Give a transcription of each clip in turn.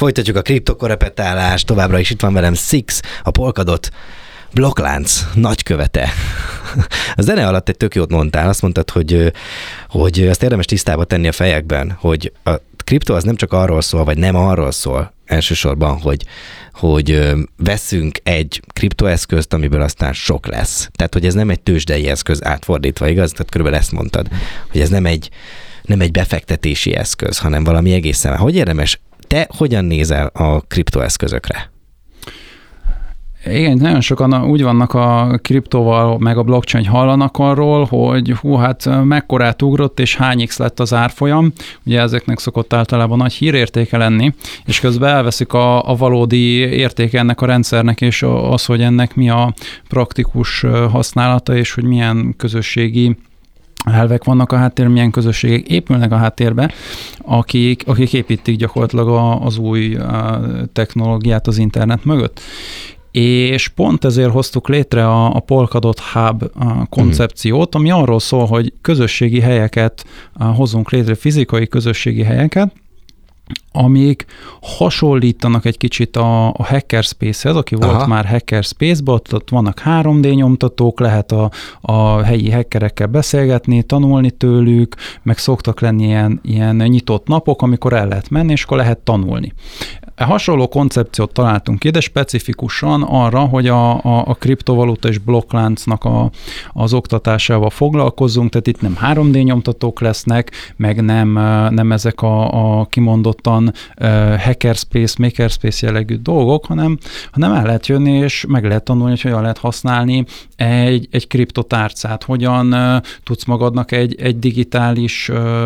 Folytatjuk a kriptokorepetálást, továbbra is itt van velem Six, a Polkadot blokklánc nagykövete. A zene alatt egy tök jót mondtál, azt mondtad, hogy azt érdemes tisztába tenni a fejekben, hogy a kriptó az nem csak arról szól, vagy nem arról szól elsősorban, hogy veszünk egy kriptoeszközt, amiből aztán sok lesz. Tehát, hogy ez nem egy tőzsdei eszköz átfordítva, igaz? Tehát körülbelül ezt mondtad, hogy ez nem egy befektetési eszköz, hanem valami egészen. Hogy érdemes? Te hogyan nézel a kriptoeszközökre? Igen, nagyon sokan úgy vannak a kriptóval, meg a blockchain hallanak arról, hogy mekkorát ugrott, és hány x lett az árfolyam. Ugye ezeknek szokott általában nagy hírértéke lenni, és közben elveszik a valódi értéke ennek a rendszernek, és az, hogy ennek mi a praktikus használata, és hogy milyen közösségi elvek vannak a háttérben, milyen közösségek épülnek a háttérbe, akik építik gyakorlatilag az új technológiát az internet mögött. És pont ezért hoztuk létre a Polkadot Hub koncepciót, ami arról szól, hogy közösségi helyeket hozunk létre, fizikai közösségi helyeket, amik hasonlítanak egy kicsit a Hackerspace-hez, aki volt már Hackerspace-ban, ott vannak 3D nyomtatók, lehet a helyi hackerekkel beszélgetni, tanulni tőlük, meg szoktak lenni ilyen nyitott napok, amikor el lehet menni, és akkor lehet tanulni. Hasonló koncepciót találtunk ki, de specifikusan arra, hogy a kriptovaluta és blokkláncnak az oktatásával foglalkozzunk, tehát itt nem 3D nyomtatók lesznek, meg nem ezek a kimondottan hackerspace, makerspace jellegű dolgok, hanem el lehet jönni, és meg lehet tanulni, hogy hogyan lehet használni egy kriptotárcát, hogyan tudsz magadnak egy digitális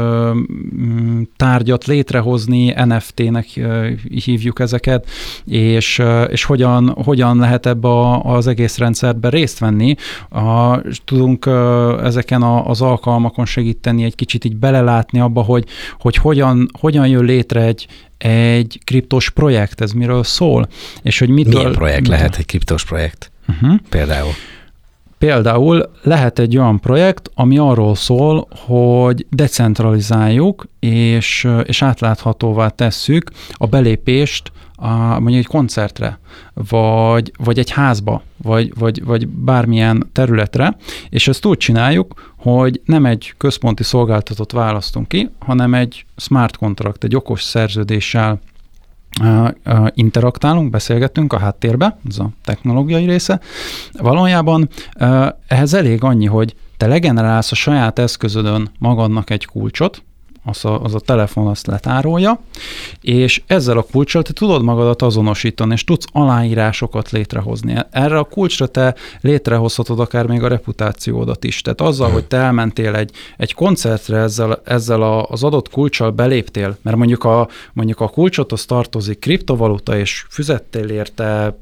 tárgyat létrehozni, NFT-nek hívjuk ezeket, és hogyan lehet ebbe az egész rendszerben részt venni. Tudunk ezeken az alkalmakon segíteni, egy kicsit így belelátni abba, hogy hogyan jön létre egy kriptos projekt, ez miről szól, és hogy milyen projekt lehet egy kriptos projekt? Például? Például lehet egy olyan projekt, ami arról szól, hogy decentralizáljuk és átláthatóvá tesszük a belépést mondjuk egy koncertre, vagy egy házba, vagy bármilyen területre, és ezt úgy csináljuk, hogy nem egy központi szolgáltatót választunk ki, hanem egy smart contract, egy okos szerződéssel interaktálunk, beszélgetünk a háttérbe, ez a technológiai része. Valójában ehhez elég annyi, hogy te legenerálsz a saját eszközödön magadnak egy kulcsot, az a telefon azt letárolja, és ezzel a kulccsal te tudod magadat azonosítani, és tudsz aláírásokat létrehozni. Erre a kulcsra te létrehozhatod akár még a reputációdat is. Tehát azzal, hogy te elmentél egy koncertre ezzel az adott kulccsal beléptél, mert mondjuk a kulcsothoz tartozik kriptovaluta, és fizettél érte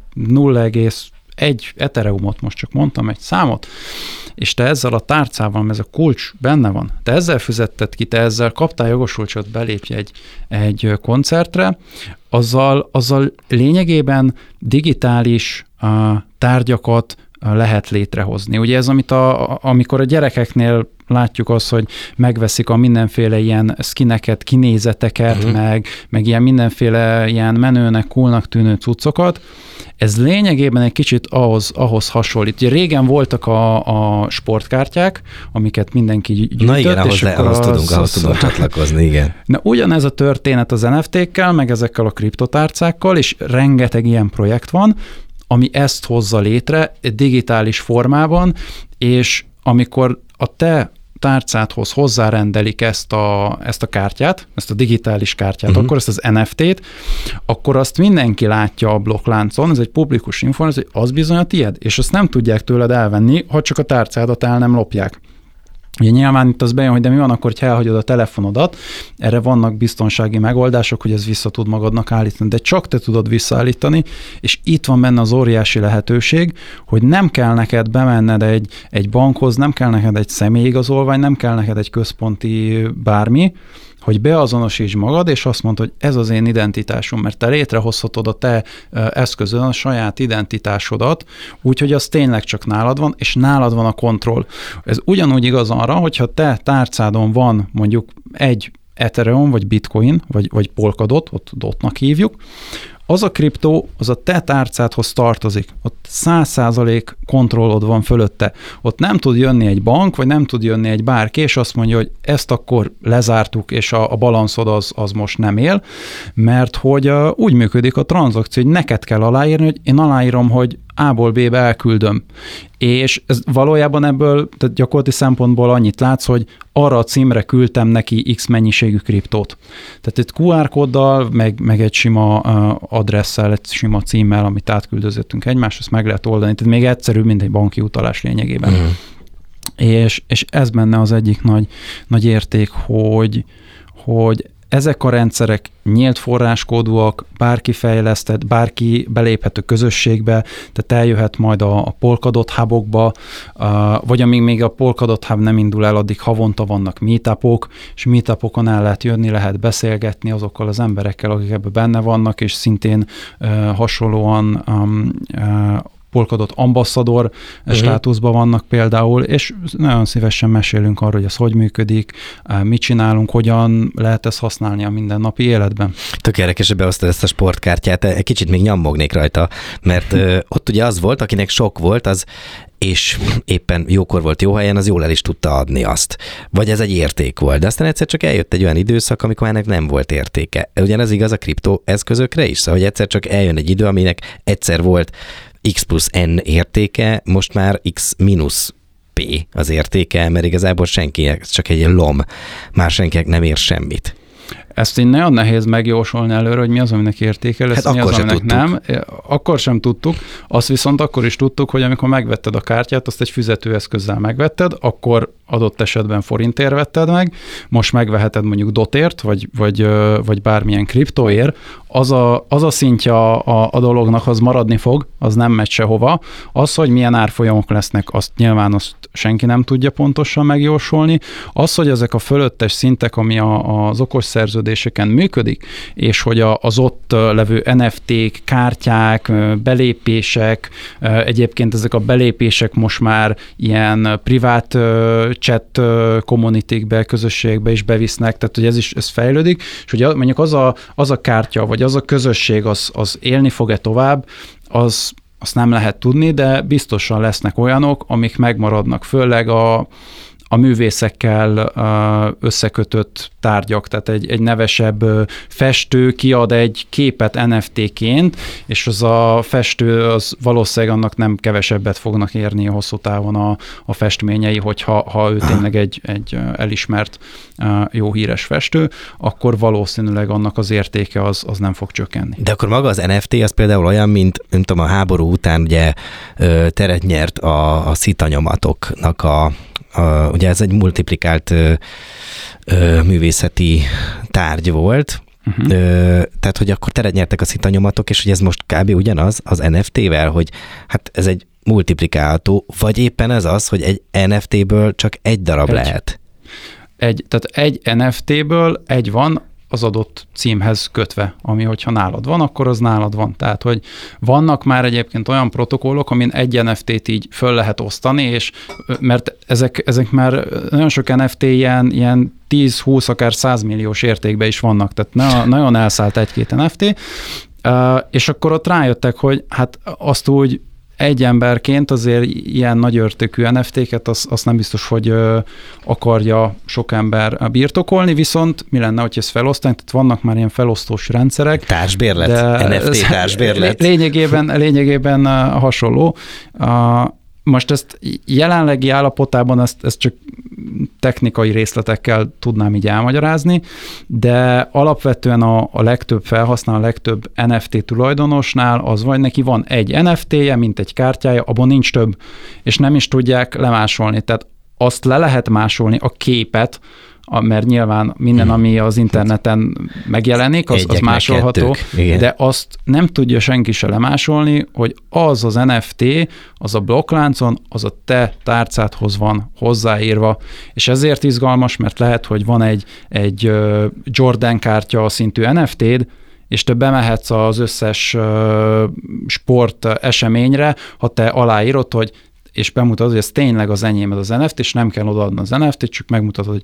0,1 Ethereumot, most csak mondtam egy számot, és te ezzel a tárcával, ez a kulcs benne van, te ezzel fizetted ki, te ezzel kaptál jogosultságot belépj egy koncertre, azzal lényegében digitális tárgyakat lehet létrehozni. Ugye ez, amikor a gyerekeknél látjuk azt, hogy megveszik a mindenféle ilyen skineket, kinézeteket, meg ilyen mindenféle ilyen menőnek, coolnak tűnő cuccokat, ez lényegében egy kicsit ahhoz hasonlít. Ugye régen voltak a sportkártyák, amiket mindenki gyűjtött. Na igen, ahhoz tudunk csatlakozni, igen. Na ugyanez a történet az NFT-kkel, meg ezekkel a kriptotárcákkal, és rengeteg ilyen projekt van, ami ezt hozza létre digitális formában, és amikor a te tárcádhoz hozzárendelik ezt a kártyát, ezt a digitális kártyát, akkor ezt az NFT-t, akkor azt mindenki látja a blokkláncon, ez egy publikus információ, hogy az bizony a tied, és azt nem tudják tőled elvenni, ha csak a tárcádat el nem lopják. Ugye nyilván itt az bejön, hogy de mi van akkor, ha elhagyod a telefonodat, erre vannak biztonsági megoldások, hogy ez vissza tud magadnak állítani, de csak te tudod visszaállítani, és itt van benne az óriási lehetőség, hogy nem kell neked bemenned egy bankhoz, nem kell neked egy személyigazolvány, nem kell neked egy központi bármi, hogy beazonosítsd magad, és azt mondod, hogy ez az én identitásom, mert te létrehozhatod a te eszközön a saját identitásodat, úgyhogy az tényleg csak nálad van, és nálad van a kontroll. Ez ugyanúgy igaz arra, hogyha te tárcádon van mondjuk egy Ethereum, vagy Bitcoin, vagy Polkadot, ott dotnak hívjuk, az a kriptó, az a te tárcádhoz tartozik. Ott 100% kontrollod van fölötte. Ott nem tud jönni egy bank, vagy nem tud jönni egy bárki, és azt mondja, hogy ezt akkor lezártuk, és a balanszod az most nem él, mert hogy úgy működik a tranzakció, hogy neked kell aláírni, hogy én aláírom, hogy A-ból B-be elküldöm. És ez valójában ebből, tehát gyakorlati szempontból annyit látsz, hogy arra a címre küldtem neki X mennyiségű kriptót. Tehát egy QR kóddal, meg egy sima adresszel, egy sima címmel, amit átküldözöttünk egymáshoz, ezt meg lehet oldani. Tehát még egyszerűbb, mint egy banki utalás lényegében. Mm. És ez benne az egyik nagy érték, hogy ezek a rendszerek nyílt forráskódúak, bárki fejlesztett, bárki beléphet a közösségbe, tehát eljöhet majd a Polkadot hubokba, vagy amíg még a Polkadot hub nem indul el, addig havonta vannak meetupok, és meetupokon el lehet jönni, lehet beszélgetni azokkal az emberekkel, akik ebben benne vannak, és szintén hasonlóan Polkadot ambasszador státuszban vannak például, és nagyon szívesen mesélünk arról, hogy ez hogy működik, mit csinálunk, hogyan lehet ezt használni a mindennapi életben. Tök érdekes, hogy behoztad ezt a sportkártyát, egy kicsit még nyammognék rajta, mert ott ugye az volt, akinek sok volt, az és éppen jókor volt jó helyen, az jól el is tudta adni azt. Vagy ez egy érték volt. De aztán egyszer csak eljött egy olyan időszak, amikor ennek nem volt értéke. Ugyanez igaz a kriptoeszközökre is, szóval hogy egyszer csak eljön egy idő, aminek egyszer volt X plusz N értéke, most már X mínusz P az értéke, mert igazából senkinek csak egy lom, már senkinek nem ér semmit. Ezt így nagyon nehéz megjósolni előre, hogy mi az, aminek értéke lesz, mi az, aminek nem. Akkor sem tudtuk. Azt viszont akkor is tudtuk, hogy amikor megvetted a kártyát, azt egy fizetőeszközzel megvetted, akkor adott esetben forintért vetted meg, most megveheted mondjuk dotért, vagy bármilyen kriptóért, az a szintje a dolognak, az maradni fog, az nem megy sehova. Az, hogy milyen árfolyamok lesznek, azt nyilván azt senki nem tudja pontosan megjósolni. Az, hogy ezek a fölöttes szintek, ami az okos szerződéseken működik, és hogy az ott levő NFT-k, kártyák, belépések, egyébként ezek a belépések most már ilyen privát chat community-kbe, közösségbe is bevisznek, tehát hogy ez fejlődik, és hogy mondjuk az a kártya, vagy az a közösség, az élni fog-e tovább, azt nem lehet tudni, de biztosan lesznek olyanok, amik megmaradnak, főleg a művészekkel összekötött tárgyak, tehát egy nevesebb festő kiad egy képet NFT-ként, és az a festő az valószínűleg annak nem kevesebbet fognak érni a hosszú távon a festményei, hogyha ő tényleg egy elismert, jó híres festő, akkor valószínűleg annak az értéke az nem fog csökkenni. De akkor maga az NFT az például olyan, mint nem tudom, a háború után ugye teret nyert a szitanyomatoknak ugye ez egy multiplikált művészeti tárgy volt, tehát hogy akkor teret nyertek a szitanyomatok, és hogy ez most kb. Ugyanaz az NFT-vel, hogy hát ez egy multiplikálható, vagy éppen ez az, hogy egy NFT-ből csak egy darab lehet. Tehát egy NFT-ből egy van az adott címhez kötve, ami hogyha nálad van, akkor az nálad van. Tehát, hogy vannak már egyébként olyan protokollok, amin egy NFT-t így föl lehet osztani, és mert ezek már nagyon sok NFT ilyen 10-20, akár 100 milliós értékben is vannak, tehát nagyon elszállt egy-két NFT, és akkor ott rájöttek, hogy hát azt úgy egy emberként azért ilyen nagy értékű NFT-ket, azt nem biztos, hogy akarja sok ember birtokolni, viszont mi lenne, hogy ezt felosztani? Tehát vannak már ilyen felosztós rendszerek. Társbérlet, NFT társbérlet. Lényegében hasonló. Most ezt jelenlegi állapotában ezt csak technikai részletekkel tudnám így elmagyarázni, de alapvetően a legtöbb felhasználó, a legtöbb NFT tulajdonosnál az vagy neki van egy NFT-je, mint egy kártyája, abban nincs több, és nem is tudják lemásolni. Tehát azt le lehet másolni, a képet, mert nyilván minden, ami az interneten megjelenik, az másolható, de azt nem tudja senki se lemásolni, hogy az NFT, az a blokkláncon, az a te tárcádhoz van hozzáírva, és ezért izgalmas, mert lehet, hogy van egy Jordan kártya szintű NFT-d, és te bemehetsz az összes sport eseményre, ha te aláírod, hogy és bemutatod, hogy ez tényleg az enyém, az NFT, és nem kell odaadni az NFT-t, csak megmutatod, hogy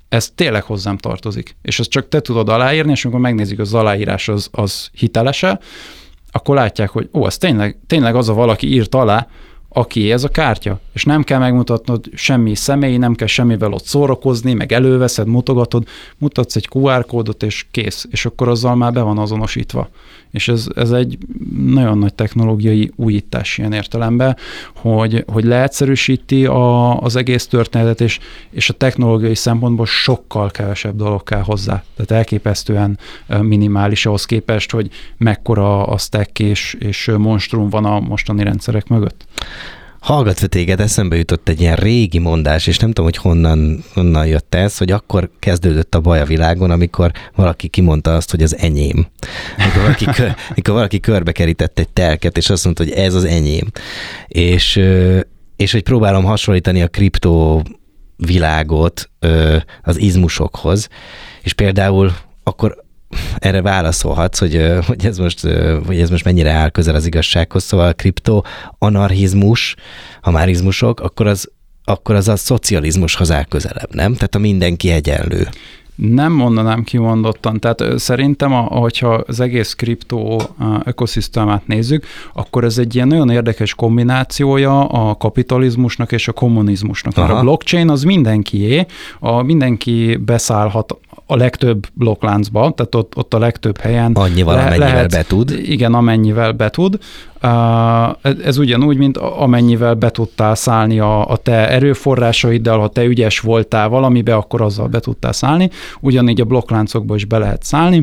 ez tényleg hozzám tartozik. És ezt csak te tudod aláírni, és amikor megnézik, az aláírás az hitelese, akkor látják, hogy ez tényleg az a valaki írt alá, aki ez a kártya, és nem kell megmutatnod semmi személyi, nem kell semmivel ott szórakozni, meg előveszed, mutogatod, mutatsz egy QR kódot, és kész, és akkor azzal már be van azonosítva. És ez egy nagyon nagy technológiai újítás ilyen értelemben, hogy leegyszerűsíti az egész történetet, és a technológiai szempontból sokkal kevesebb dolog kell hozzá. Tehát elképesztően minimális ahhoz képest, hogy mekkora a stack és monstrum van a mostani rendszerek mögött. Hallgatva téged, eszembe jutott egy ilyen régi mondás, és nem tudom, hogy honnan jött ez, hogy akkor kezdődött a baj a világon, amikor valaki kimondta azt, hogy az enyém. Amikor valaki körbekerített egy telket, és azt mondta, hogy ez az enyém. És hogy próbálom hasonlítani a kriptó világot az izmusokhoz, és például akkor erre válaszolhatsz, hogy ez most mennyire áll közel az igazsághoz, szóval a kriptoanarchizmus, ha már izmusok, akkor az a szocializmushoz áll közelebb, nem? Tehát a mindenki egyenlő. Nem mondanám kimondottan. Tehát szerintem, hogyha az egész kriptó ökoszisztémát nézzük, akkor ez egy ilyen nagyon érdekes kombinációja a kapitalizmusnak és a kommunizmusnak. Mert a blockchain az mindenkié, mindenki beszállhat a legtöbb blokkláncba, tehát ott a legtöbb helyen amennyivel betud. Igen, amennyivel betud. Ez ugyanúgy, mint amennyivel be tudtál szállni a te erőforrásaiddal, ha te ügyes voltál valamibe, akkor azzal be tudtál szállni. Ugyanígy a blokkláncokba is be lehet szállni.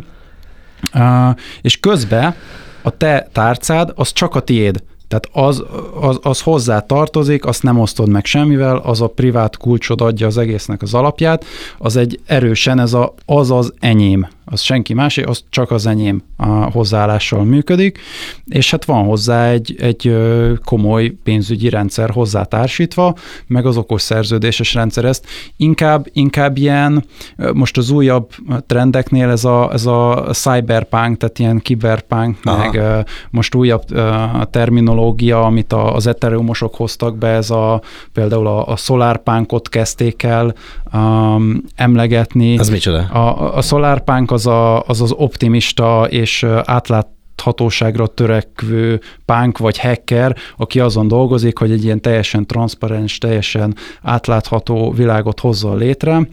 És közben a te tárcád az csak a tiéd. Tehát az hozzá tartozik, azt nem osztod meg semmivel, az a privát kulcsod adja az egésznek az alapját, az egy erősen az enyém, az senki másé, az csak az enyém a hozzáállással működik, és hát van hozzá egy komoly pénzügyi rendszer hozzátársítva, meg az okos szerződéses rendszer ezt. Inkább ilyen, most az újabb trendeknél ez a cyberpunk, tehát ilyen kiberpunk, meg most újabb terminológia, amit az ethereumosok hoztak be, ez például a solarpunkot kezdték el emlegetni. Az micsoda? A solarpunk az optimista és átláthatóságra törekvő punk vagy hacker, aki azon dolgozik, hogy egy ilyen teljesen transzparens, teljesen átlátható világot hozzon létre,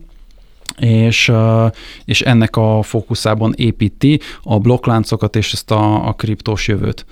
és ennek a fókuszában építi a blokkláncokat és ezt a kriptós jövőt.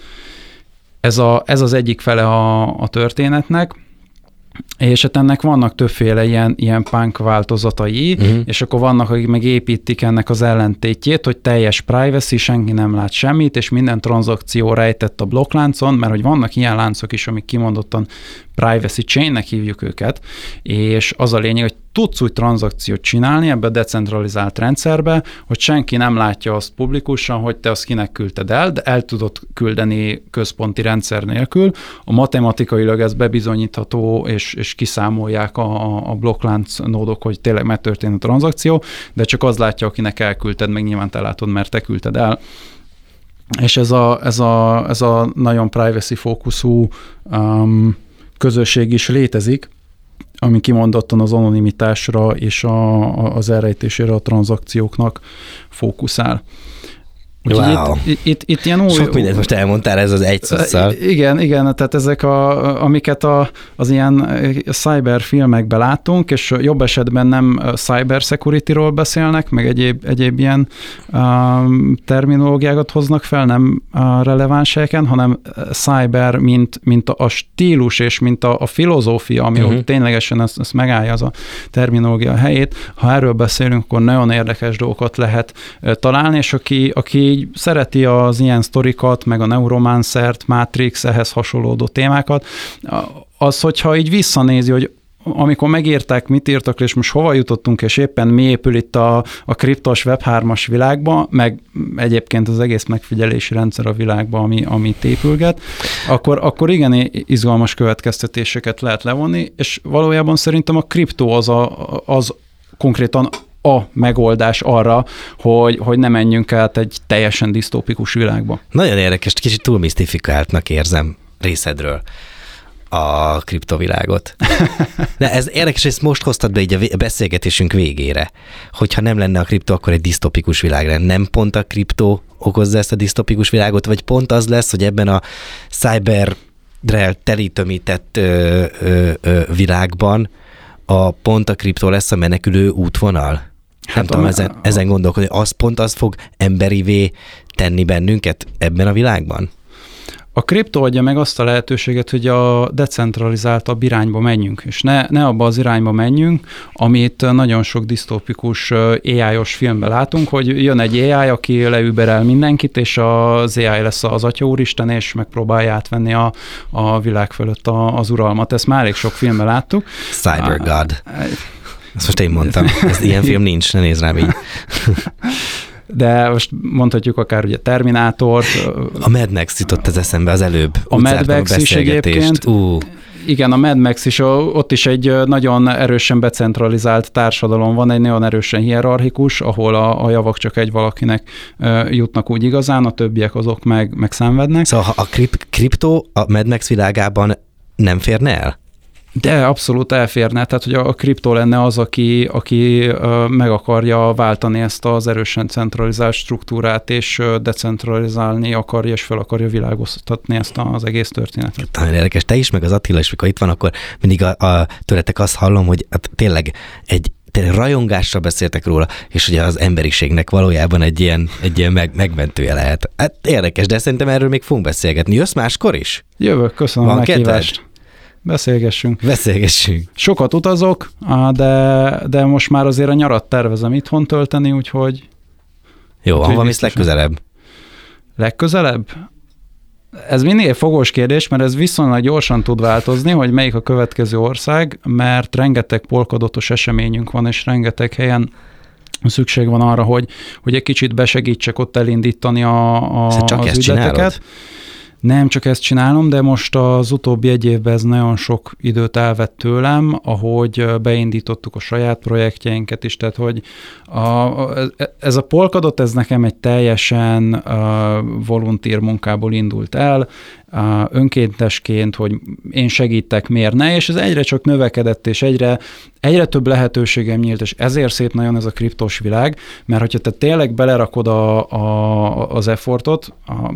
Ez az egyik fele a történetnek, és hát ennek vannak többféle ilyen punk változatai, és akkor vannak, akik meg építik ennek az ellentétjét, hogy teljes privacy, senki nem lát semmit, és minden tranzakció rejtett a blokkláncon, mert hogy vannak ilyen láncok is, amik kimondottan privacy chainnek hívjuk őket, és az a lényeg, hogy tudsz úgy tranzakciót csinálni ebbe a decentralizált rendszerbe, hogy senki nem látja azt publikusan, hogy te azt kinek küldted el, de el tudod küldeni központi rendszer nélkül. A matematikailag ez bebizonyítható, és kiszámolják a blokklánc nódok, hogy tényleg megtörtént a tranzakció, de csak az látja, akinek elküldted, meg nyilván te látod, mert te küldted el. És ez a nagyon privacy fókuszú közösség is létezik, ami kimondottan az anonimitásra és az elrejtésére a tranzakcióknak fókuszál. Wow. Itt ilyen új... Sok mindent most elmondtál ez az egy szosszal. Igen, tehát ezek amiket az ilyen cyber filmekben látunk, és jobb esetben nem cyber security-ról beszélnek, meg egyéb ilyen terminológiákat hoznak fel, nem releváns helyeken, hanem cyber, mint a stílus és mint a filozófia, ami ténylegesen ezt megállja az a terminológia helyét. Ha erről beszélünk, akkor nagyon érdekes dolgokat lehet találni, és aki így szereti az ilyen sztorikat, meg a Neuromancert, Matrix, ehhez hasonlódó témákat, az, hogyha így visszanézi, hogy amikor megírták, mit írtak, és most hova jutottunk, és éppen mi épül itt a kriptos Web3-as világba, meg egyébként az egész megfigyelési rendszer a világban, amit épülget, akkor igen izgalmas következtetéseket lehet levonni, és valójában szerintem a kriptó az konkrétan a megoldás arra, hogy ne menjünk át egy teljesen disztópikus világba. Nagyon érdekes, kicsit túl misztifikáltnak érzem részedről. a kriptovilágot. De ez érdekes, hogy ezt most hoztad be így a beszélgetésünk végére. Hogyha nem lenne a kripto, akkor egy disztopikus világ lenne. Nem pont a kripto okozza ezt a disztopikus világot, vagy pont az lesz, hogy ebben a cyberrel telítömített világban pont a kriptó lesz a menekülő útvonal? Nem tudom, ezen gondolkodni, az fog emberivé tenni bennünket ebben a világban? A kriptó adja meg azt a lehetőséget, hogy a decentralizáltabb irányba menjünk, és ne abba az irányba menjünk, amit nagyon sok disztópikus AI-os filmben látunk, hogy jön egy AI, aki leüberel mindenkit, és az AI lesz az Atya Úristen, és megpróbálja átvenni a világ fölött az uralmat. Ezt már elég sok filmben láttuk. Cyber God. Ezt most én mondtam. Ez ilyen film nincs, ne nézd rám így. De most mondhatjuk akár ugye Terminátort. A Mad Max jutott az eszembe az előbb. A Mad Max is egyébként. Igen, a Mad Max is, ott is egy nagyon erősen becentralizált társadalom van, egy nagyon erősen hierarchikus, ahol a javak csak egy valakinek jutnak úgy igazán, a többiek azok meg szenvednek. Szóval a kriptó a Mad Max világában nem férne el? De abszolút elférne, tehát hogy a kriptó lenne az, aki meg akarja váltani ezt az erősen centralizált struktúrát, és decentralizálni akarja, és fel akarja világostatni ezt az egész történetet. Nagyon érdekes. Te is, meg az Attila is, mikor itt van, akkor mindig tőletek azt hallom, hogy hát tényleg rajongással beszéltek róla, és ugye az emberiségnek valójában egy ilyen megmentője lehet. Hát érdekes, de szerintem erről még fogunk beszélgetni. Jössz máskor is? Jövök, köszönöm a meghívást. Beszélgessünk. Sokat utazok, de most már azért a nyarat tervezem itthon tölteni, úgyhogy... Jó, hova mész legközelebb? Legközelebb? Ez mindig egy fogós kérdés, mert ez viszonylag gyorsan tud változni, hogy melyik a következő ország, mert rengeteg polkadotos eseményünk van, és rengeteg helyen szükség van arra, hogy egy kicsit besegítsek ott elindítani az ügyleteket. Nem csak ezt csinálom, de most az utóbbi egy évben ez nagyon sok időt elvett tőlem, ahogy beindítottuk a saját projektjeinket is, tehát hogy ez a Polkadot, ez nekem egy teljesen volunteer munkából indult el, önkéntesként, hogy én segítek, miért ne, és ez egyre csak növekedett, és egyre több lehetőségem nyílt, és ezért szép nagyon ez a kriptos világ, mert hogyha te tényleg belerakod az effortot,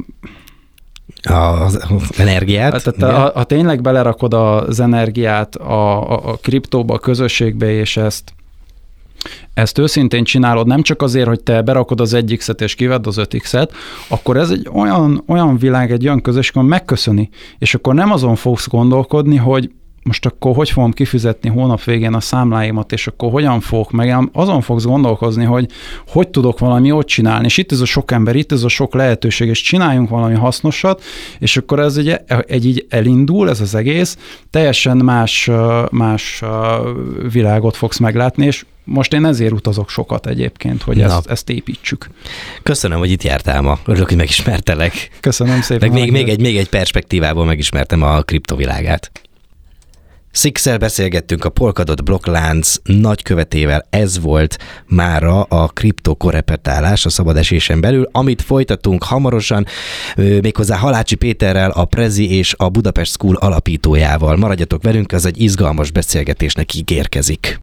az energiát. Tehát ha tényleg belerakod az energiát a kriptóba, a közösségbe, és ezt őszintén csinálod, nem csak azért, hogy te berakod az 1x-et és kivedd az 5x-et, akkor ez egy olyan világ, egy olyan közösség, ami megköszöni. És akkor nem azon fogsz gondolkodni, hogy most akkor hogy fogom kifizetni hónap végén a számláimat, és akkor hogyan fogok, meg azon fogsz gondolkozni, hogy tudok valami jót csinálni, és itt ez a sok ember, itt ez a sok lehetőség, és csináljunk valami hasznosat, és akkor ez így elindul, ez az egész, teljesen más világot fogsz meglátni, és most én ezért utazok sokat egyébként, hogy ezt építsük. Köszönöm, hogy itt jártál ma. Örülök, hogy megismertelek. Köszönöm szépen. Meg még egy perspektívából megismertem a kriptovilágát. Six-el beszélgettünk a Polkadot blokklánc nagykövetével, ez volt mára a kriptokorrepetálás a szabad esésen belül, amit folytatunk hamarosan, méghozzá Halácsi Péterrel, a Prezi és a Budapest School alapítójával. Maradjatok velünk, ez egy izgalmas beszélgetésnek ígérkezik.